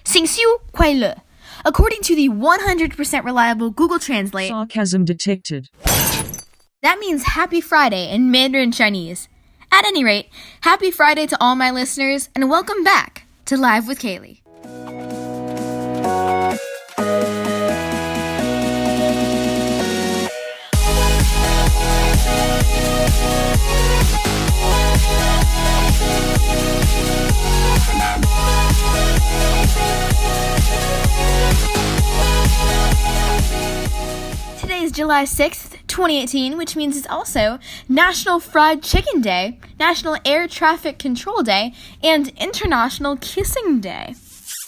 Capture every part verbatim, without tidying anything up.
星期五快乐. According to the one hundred percent reliable Google Translate, sarcasm detected. That means Happy Friday in Mandarin Chinese. At any rate, Happy Friday to all my listeners, and welcome back to Live with Kaylee. Today is July sixth, twenty eighteen, which means it's also National Fried Chicken Day, National Air Traffic Control Day, and International Kissing Day.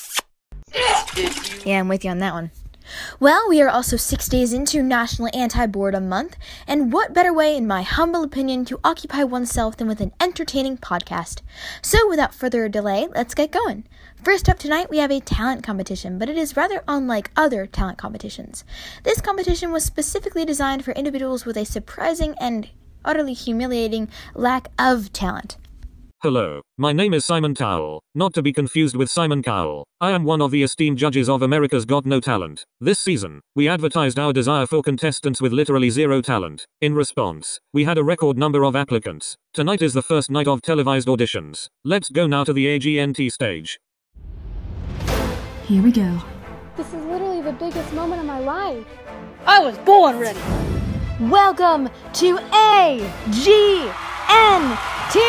Yeah, I'm with you on that one. Well, we are also six days into National Anti-Boredom Month, and what better way, in my humble opinion, to occupy oneself than with an entertaining podcast? So, without further delay, let's get going. First up tonight, we have a talent competition, but it is rather unlike other talent competitions. This competition was specifically designed for individuals with a surprising and utterly humiliating lack of talent. Hello, my name is Simon Cowell, not to be confused with Simon Cowell. I am one of the esteemed judges of America's Got No Talent. This season, we advertised our desire for contestants with literally zero talent. In response, we had a record number of applicants. Tonight is the first night of televised auditions. Let's go now to the A G N T stage. Here we go. This is literally the biggest moment of my life. I was born ready. Welcome to A G N T!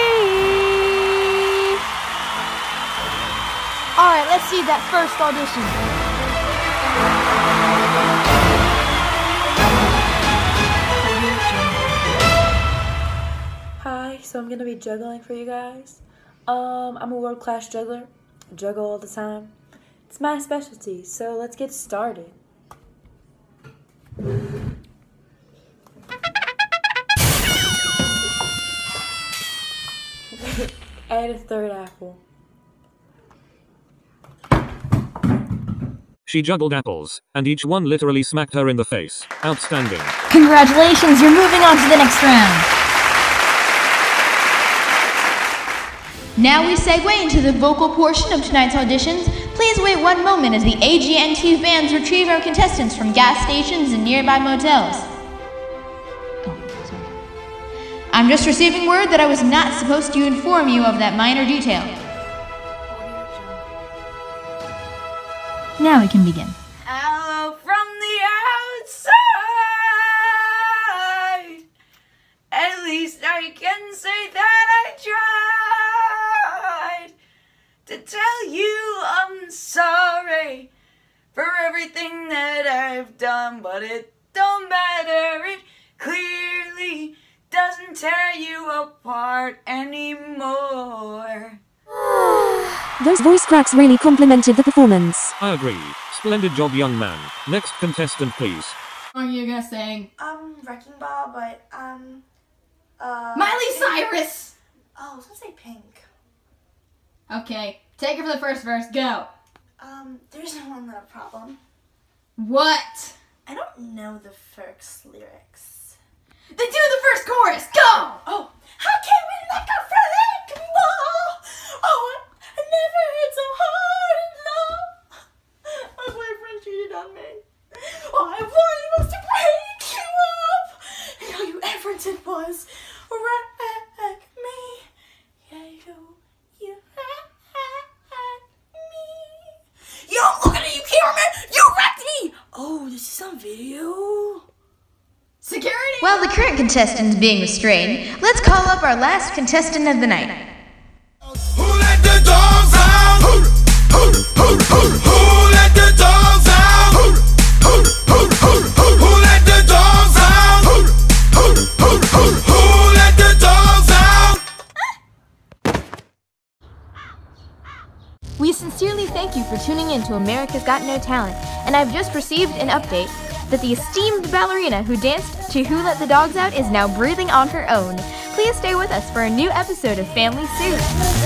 Alright, let's see that first audition. Hi, so I'm gonna be juggling for you guys. Um, I'm a world-class juggler. I juggle all the time. It's my specialty, so let's get started. Add a third apple. She juggled apples, and each one literally smacked her in the face. Outstanding. Congratulations, you're moving on to the next round. Now we segue into the vocal portion of tonight's auditions. Please wait one moment as the A G N T vans retrieve our contestants from gas stations and nearby motels. Oh, sorry. I'm just receiving word that I was not supposed to inform you of that minor detail. Now we can begin. Hello from the outside. At least I can say that I tried to tell you I'm sorry for everything that I've done, but it don't matter. It clearly doesn't tear you apart anymore. Those voice cracks really complimented the performance. I agree. Splendid job, young man. Next contestant, please. What are you gonna sing? Um, Wrecking Ball, but, um, uh... Miley Cyrus! Oh, I was gonna say Pink. Okay, take it for the first verse, go. Um, there's one little problem. What? I don't know the first lyrics. Then do the first chorus, go! Oh, how can we like a wrecking ball? Oh, I never hit so hard in love. My boyfriend cheated on me. All I wanted was to break you up. And all you ever did was wreck me. Yeah, you, you wrecked me. Yo, look at it, you cameraman. You wrecked me. Oh, this is on video. Security! While the current contestant is being restrained, let's call up our last contestant of the night. Who let the dogs out? Who, who, who, who, who let the dogs out? Who, who, who, who, who, who let the dogs out? Who, who, who, who, who let the dogs out? We sincerely thank you for tuning in to America's Got No Talent, and I've just received an update that the esteemed ballerina who danced to Who Let the Dogs Out is now breathing on her own. Please stay with us for a new episode of Family Suit.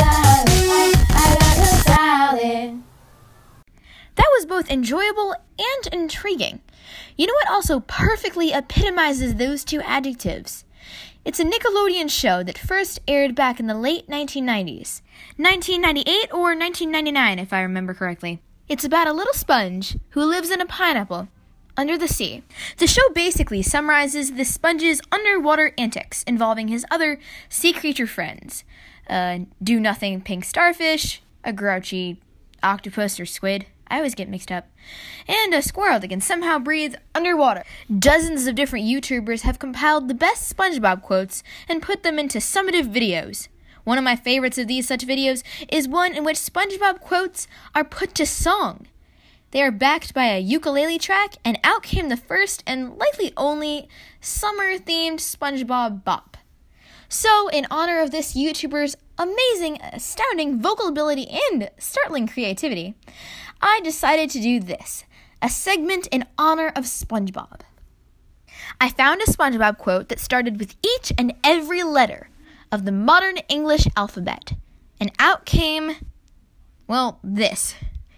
That was both enjoyable and intriguing. You know what also perfectly epitomizes those two adjectives? It's a Nickelodeon show that first aired back in the late nineteen nineties. nineteen ninety-eight or nineteen ninety-nine, if I remember correctly. It's about a little sponge who lives in a pineapple under the sea. The show basically summarizes the sponge's underwater antics involving his other sea creature friends. Uh, do-nothing pink starfish, a grouchy octopus or squid, I always get mixed up, and a squirrel that can somehow breathe underwater. Dozens of different YouTubers have compiled the best SpongeBob quotes and put them into summative videos. One of my favorites of these such videos is one in which SpongeBob quotes are put to song. They are backed by a ukulele track, and out came the first and likely only summer-themed SpongeBob bop. So, in honor of this YouTuber's amazing, astounding vocal ability and startling creativity, I decided to do this, a segment in honor of SpongeBob. I found a SpongeBob quote that started with each and every letter of the modern English alphabet, and out came, well, this.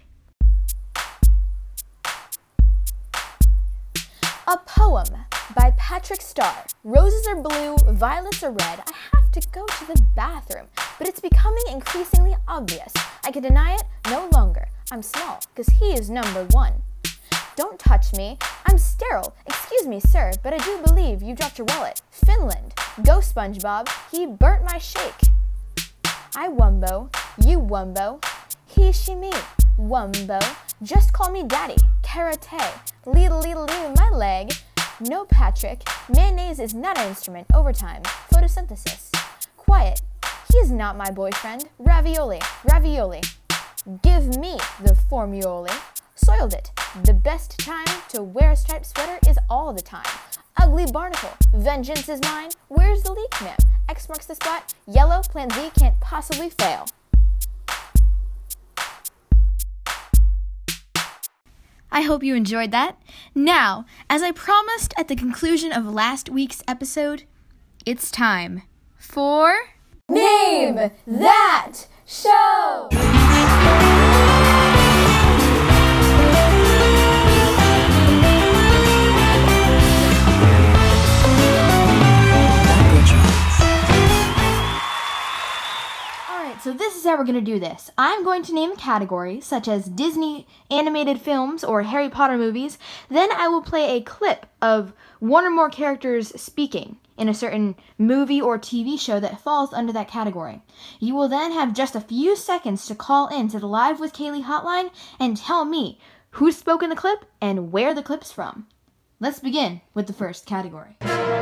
A poem by Patrick Starr. Roses are blue, violets are red. I have to go to the bathroom, but it's becoming increasingly obvious. I can deny it no longer. I'm small, because he is number one. Don't touch me. I'm sterile. Excuse me, sir, but I do believe you dropped your wallet. Finland. Go, SpongeBob. He burnt my shake. I wumbo. You wumbo. He, she, me. Wumbo. Just call me daddy. Karate. Leedle, leedle, leedle, my leg. No, Patrick. Mayonnaise is not an instrument. Overtime. Photosynthesis. Quiet. He is not my boyfriend. Ravioli. Ravioli. Give me the formuli. Soiled it. The best time to wear a striped sweater is all the time. Ugly barnacle. Vengeance is mine. Where's the leak, ma'am? X marks the spot. Yellow. Plan Z can't possibly fail. I hope you enjoyed that. Now, as I promised at the conclusion of last week's episode, it's time for Name That Show! So this is how we're going to do this. I'm going to name a category, such as Disney animated films or Harry Potter movies. Then I will play a clip of one or more characters speaking in a certain movie or T V show that falls under that category. You will then have just a few seconds to call in to the Live with Kaylee hotline and tell me who spoke in the clip and where the clip's from. Let's begin with the first category.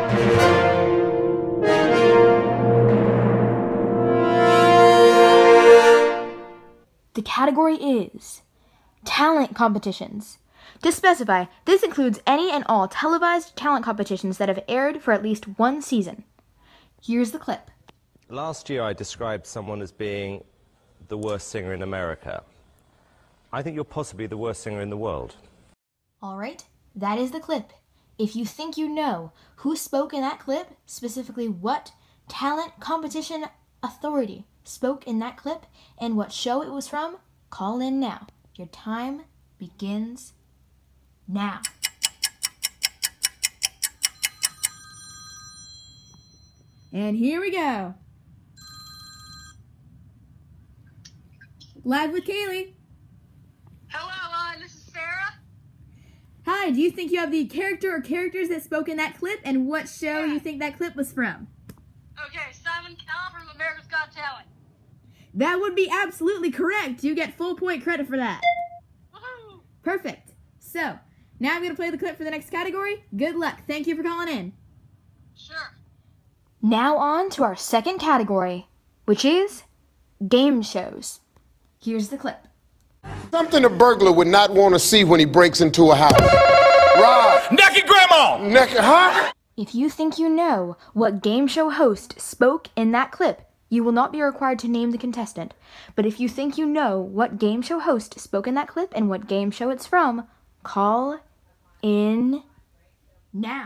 The category is talent competitions. To specify, this includes any and all televised talent competitions that have aired for at least one season. Here's the clip. Last year I described someone as being the worst singer in America. I think you're possibly the worst singer in the world. All right, that is the clip. If you think you know who spoke in that clip, specifically what talent competition authority spoke in that clip and what show it was from, call in now. Your time begins now. And here we go. Live with Kaylee. Hello, uh, this is Sarah. Hi, do you think you have the character or characters that spoke in that clip and what show Yeah. you think that clip was from? Okay, Simon Cowell from America's Got Talent. That would be absolutely correct. You get full point credit for that. Woohoo! Perfect. So, now I'm going to play the clip for the next category. Good luck. Thank you for calling in. Sure. Now on to our second category, which is game shows. Here's the clip. Something a burglar would not want to see when he breaks into a house. Rob. Naked grandma! Naked, huh? If you think you know what game show host spoke in that clip, you will not be required to name the contestant. But if you think you know what game show host spoke in that clip and what game show it's from, call in now.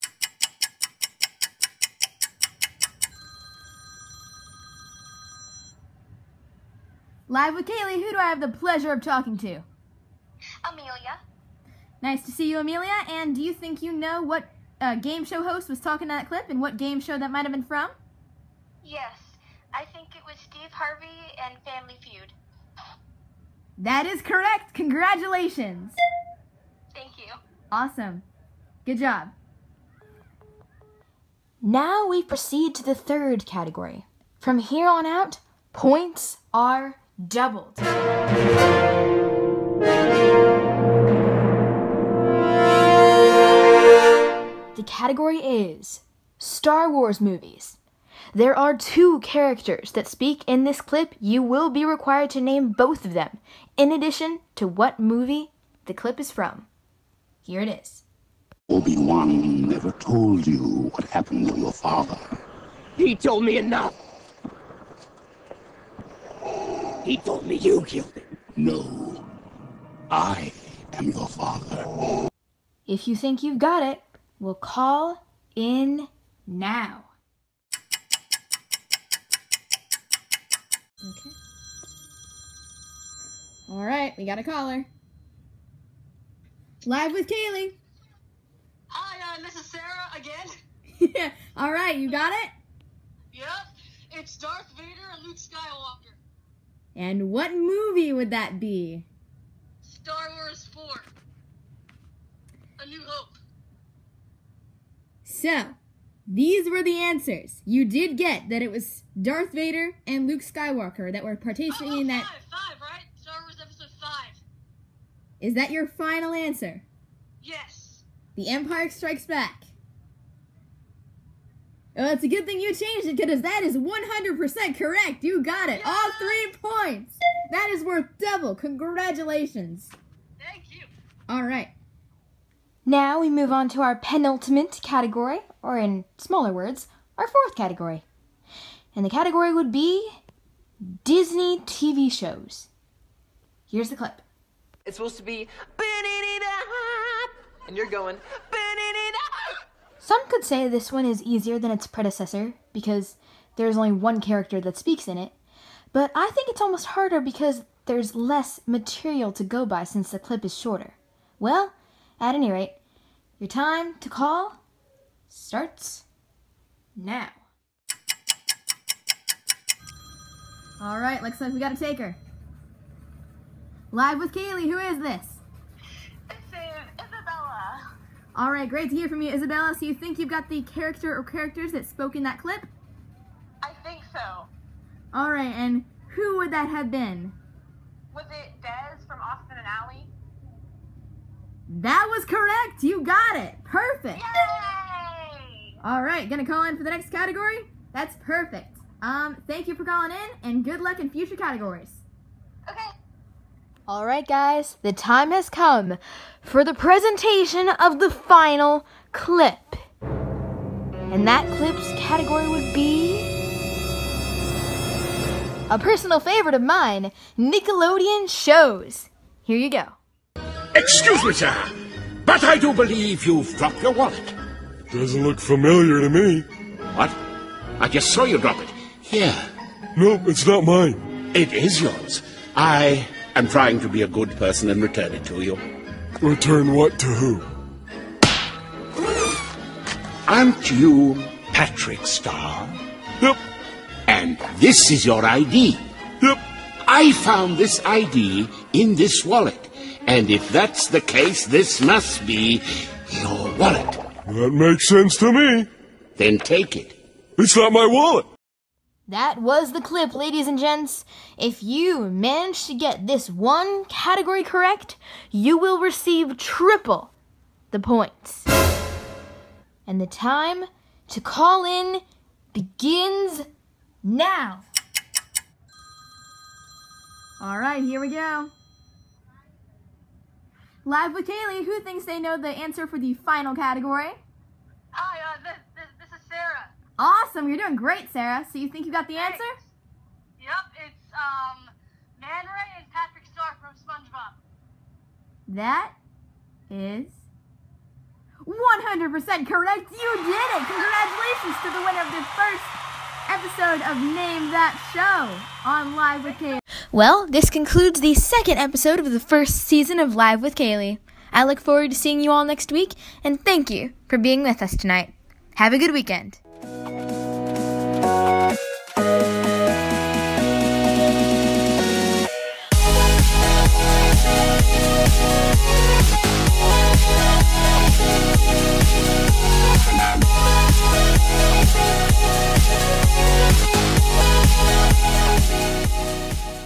Live with Kaylee, who do I have the pleasure of talking to? Amelia. Nice to see you, Amelia. And do you think you know what uh, game show host was talking in that clip and what game show that might have been from? Yes, I think it was Steve Harvey and Family Feud. That is correct. Congratulations. Thank you. Awesome. Good job. Now we proceed to the third category. From here on out, points are doubled. The category is Star Wars movies. There are two characters that speak in this clip. You will be required to name both of them, in addition to what movie the clip is from. Here it is. Obi-Wan never told you what happened to your father. He told me enough. He told me you killed him. No. I am your father. If you think you've got it, we'll call in now. Okay. All right, we got a caller. Live with Kaylee. Hi, uh, this is Sarah again. Yeah. All right, you got it? Yep, it's Darth Vader and Luke Skywalker. And what movie would that be? Star Wars four. A New Hope. So, these were the answers. You did get that it was Darth Vader and Luke Skywalker that were participating oh, oh, in that. Five, five, right? Star Wars Episode five. Is that your final answer? Yes. The Empire Strikes Back. Oh, it's a good thing you changed it, because that is one hundred percent correct. You got it. Yeah. All three points. That is worth double. Congratulations. Thank you. All right. Now we move on to our penultimate category, or in smaller words, our fourth category. And the category would be Disney T V shows. Here's the clip. It's supposed to be, and you're going, some could say this one is easier than its predecessor because there's only one character that speaks in it, but I think it's almost harder because there's less material to go by since the clip is shorter. Well, at any rate, your time to call starts now. All right, looks like we got a taker. Live with Kaylee, who is this? It's uh, Isabella. All right, great to hear from you, Isabella. So you think you've got the character or characters that spoke in that clip? I think so. All right, and who would that have been? Was it Dez from Austin and Ally? That was correct. You got it. Perfect. Yay! All right, gonna call in for the next category? That's perfect. Um, thank you for calling in, and good luck in future categories. Okay. All right, guys, the time has come for the presentation of the final clip. And that clip's category would be a personal favorite of mine, Nickelodeon shows. Here you go. Excuse me, sir, but I do believe you've dropped your wallet. Doesn't look familiar to me. What? I just saw you drop it. Here. No, it's not mine. It is yours. I am trying to be a good person and return it to you. Return what to who? Aren't you Patrick Star? Yep. And this is your I D? Yep. I found this I D in this wallet. And if that's the case, this must be your wallet. That makes sense to me. Then take it. It's not my wallet. That was the clip, ladies and gents. If you manage to get this one category correct, you will receive triple the points. And the time to call in begins now. All right, here we go. Live with Kaylee, who thinks they know the answer for the final category? Hi, uh, this, this, this is Sarah. Awesome, you're doing great, Sarah. So you think you got the answer? Yep, it's, um, Man Ray and Patrick Star from SpongeBob. That is one hundred percent correct. You did it. Congratulations to the winner of the first episode of Name That Show on Live with Kaylee. Well, this concludes the second episode of the first season of Live with Kaylee. I look forward to seeing you all next week, and thank you for being with us tonight. Have a good weekend.